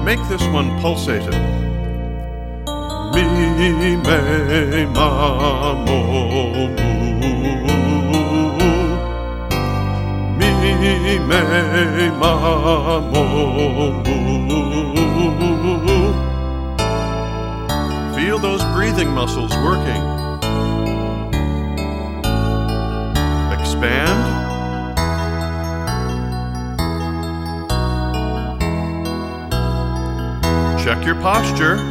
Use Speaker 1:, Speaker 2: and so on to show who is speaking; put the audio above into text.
Speaker 1: make this one pulsated. Mi, me, ma, mo, mu. Mi, me, ma, mo, mu. Feel those breathing muscles working. Expand. Check your posture.